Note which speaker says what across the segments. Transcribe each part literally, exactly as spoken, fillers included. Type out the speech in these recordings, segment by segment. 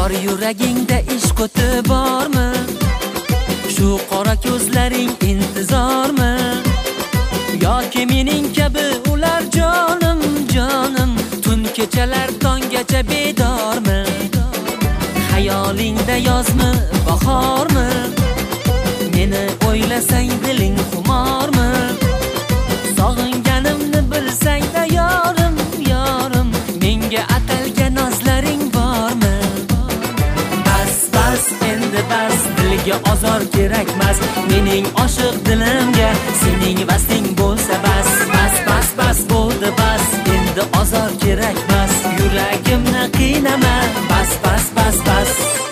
Speaker 1: Bor yuragingda ishq o'ti bormi? Shu qora ko'zlaring intizormi? Yoki mening kabi ular jonim, jonim, tun kechalar tonggacha bedormi? Hayolingda yozmi, bahormi? Meni o'ylasang diling xumormi? Sog'inganimni bilsang-da yorim, yorim, menga atalgan nozlaring bormi? Bas, bas, endi bas, dilga ozor kerakmas. Mening oshiq dilimga sening vasling bo'lsa bas. Bas, bas, bas, bo'ldi bas, endi ozor kerakmas. Yuragimni qiynama, bas, bas, bas, bas.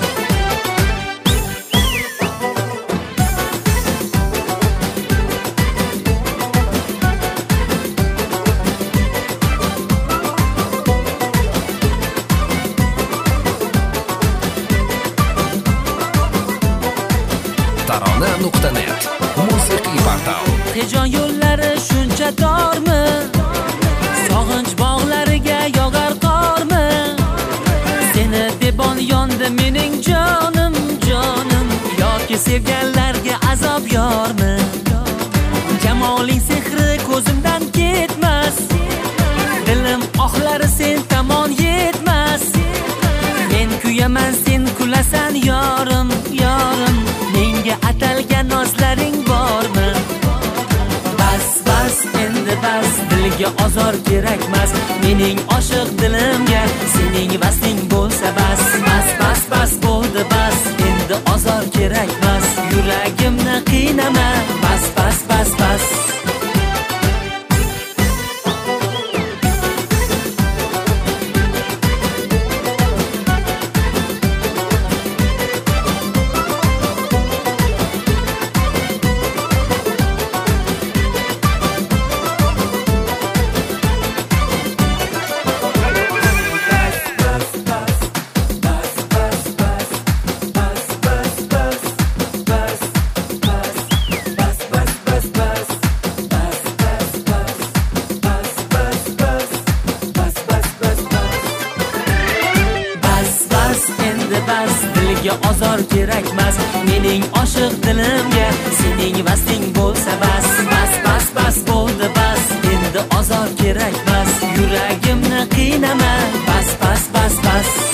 Speaker 2: tarona nuqta net musiqiy portal.
Speaker 1: Hijron yo'llari shuncha dormi? Sog'inch bog'lariga yog'ar qormi? Seni debon yondi mening jonim, jonim, yoki sevganlarga azob yormi? Jamoling sehri ko'zimdan ketmas, dilim ohlari sen tomon yetmas. Men kuyaman, sen kulasan yorim, yorim, menga atalgan nozlaring bormi? Bas, bas, endi bas, dilga ozor kerakmas. Mening oshiq dilimga sening vasling bo'lsa bas. Bas, bas, bas, bo'ldi bas, endi ozor kerakmas. Yuragimni qiynama, bas, bas, bas, bas. Dilga ozor kerakmas. Mening oshiq dilimga sening vasling bo'lsa bas. Bas, bas, bas, bo'ldi bas, endi ozor kerakmas. Yuragimni qiynama, bas, bas, bas, bas.